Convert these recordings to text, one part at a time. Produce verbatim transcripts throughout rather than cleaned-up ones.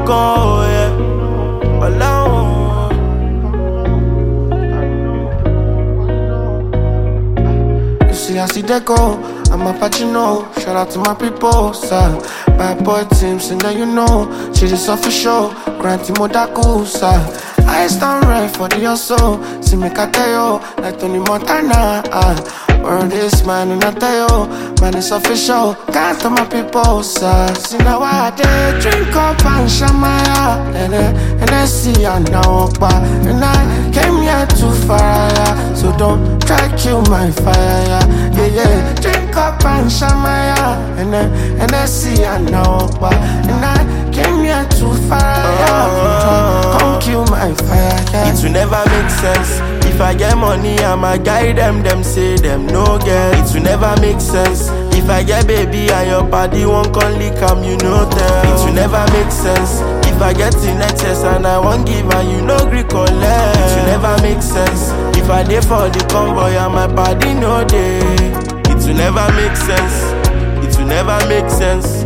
go, yeah. Alone. You see, I see they go. I'm a Pacino. Shout out to my people, sir. Bad boy team, sing that you know. She is official. Granty Modaku, sir. I stand right for the hustle. See me Kateo, like Tony Montana. Uh. Word is mine and I tell you, man, it's official. Can't tell my people, sir. See now I did drink up and shamaya. And then, and then see I now walk by. And I came here to fire. So don't try kill my fire, yeah, yeah, yeah. Drink up and shamaya. And then, and then see I now walk by. And I came here to fire. Come kill my fire, yeah. It will never make sense. If I get money, I'ma guide them, them say them no get. It will never make sense. If I get baby and your body won't come lick am, you know tell. It will never make sense. If I get in excess and I won't give and you no gree collect. It will never make sense. If I dey for the convoy and my body no dey. It will never make sense. It will never make sense.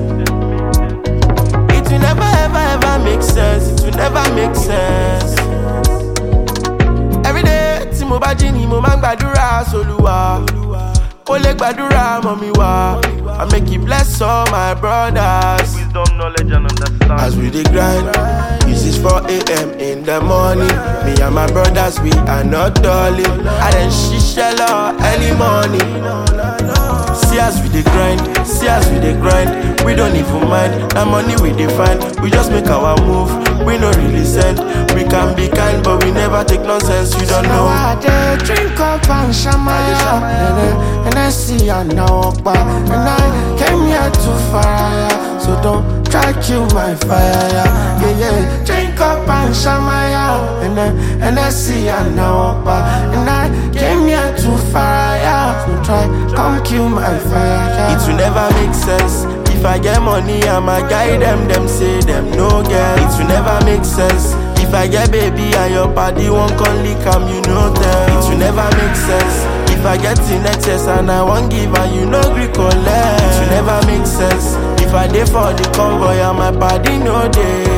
It will never ever ever make sense. It will never make sense. Every day, tí mo bá jí ni mo máa ń gbàdúrà s'Olúwa. Kó lè gbàdúrà mọ́ mi wá. I make it bless all my brothers. Wisdom, knowledge and understanding. As we dey grind, this is four a m in the morning. Me and my brothers, we are not darling. I done ṣiṣẹ́ lọ early morning. See as we dey grind, see as we dey grind. We don't even mind, that money we dey find. We just make our move, we no really send. We can be kind, but we never take nonsense, you don't know. I did drink up and shamaya. And then, and then see I now walk by. And I came here to fire. So don't try kill my fire, yeah, yeah, yeah. Drink up and shamaya. And then, and then see I now walk by. And I came here to fire. So try come kill my fire, yeah. It will never make sense. If I get money, I'ma guide them, them say them no get. It will never make sense. If I get baby and your body won't come lick am, you know tell. It will never make sense. If I get in excess and I won't give and you no gree collect. It will never make sense. If I dey for the convoy and my body no dey.